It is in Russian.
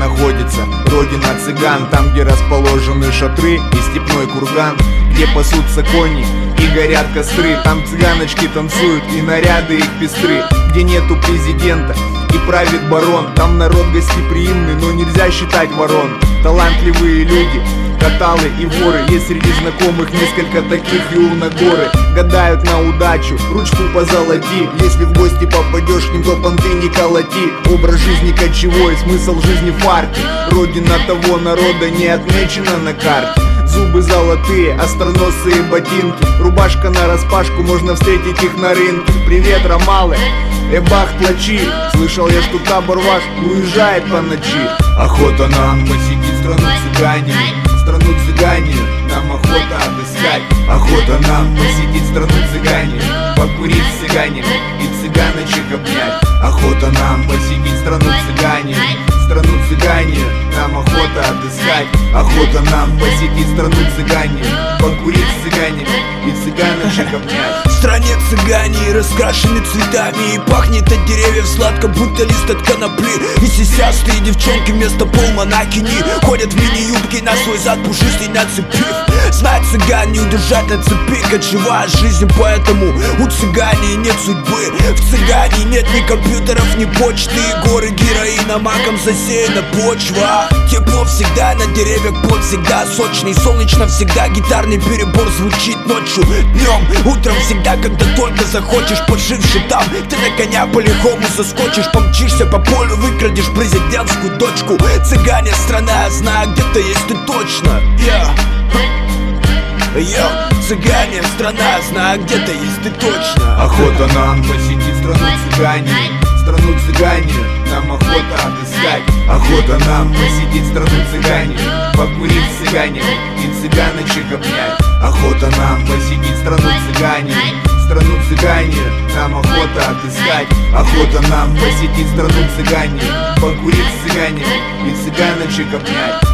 находится родина цыган. Там, где расположены шатры и степной курган, где пасутся кони и горят костры. Там цыганочки танцуют и наряды их пестры. Где нету президента и правит барон. Там народ гостеприимный, но нельзя считать ворон. Талантливые люди, каталы и воры. Есть среди знакомых несколько таких, и урна горы. Гадают на удачу, ручку позолоти. Если в гости попадешь к ним, то понты не колоти. Образ жизни кочевой, смысл жизни в парке. Родина того народа не отмечена на карте. Зубы золотые, остроносые ботинки. Рубашка нараспашку, можно встретить их на рынке. Привет, ромалы, эбах, плачи. Слышал я, что табор ваш уезжает по ночи. Охота нам посетить страну цыгане. Страну цыгане, нам охота отыскать. Охота нам посетить страну цыгане. Покурить с цыганами и цыганочек обнять. Охота нам посетить страну цыгане. Страну цыгане, нам охота отыскать. Охота нам посетить страну цыгане. Покурить с цыганами и цыганочек обнять. В стране цыгане раскрашены цветами, и пахнет от деревьев сладко, будто лист от конопли. И сисястые девчонки вместо полмонахини ходят в мини-юбки, на свой зад пушистый нацепив. Знает цыган не удержать на цепи, кочевая жизнь, поэтому у цыгане нет судьбы. В цыгане нет ни компьютеров, ни почты, и горы героина маком засеяна почва. Тепло всегда на деревьях, плод всегда сочный, солнечно всегда, гитарный перебор звучит ночью, днем, утром всегда, когда только захочешь. Подшивший там, ты на коня по-лихому заскочишь. Помчишься по полю, выкрадешь президентскую дочку. Цыгане страна, я знаю, где-то есть ты точно. Цыгане страна, знаю, где-то есть ты точно. Охота нам посетить страну цыгане. Страну цыгане, нам охота отыскать. Охота нам посетить страну цыгане. Покурить с цыганами и цыганочек обнять. Охота нам посетить страну цыгане. Страну цыгане, нам охота отыскать. Охота нам посетить страну цыгане. Покурить с цыганами и цыганочек обнять.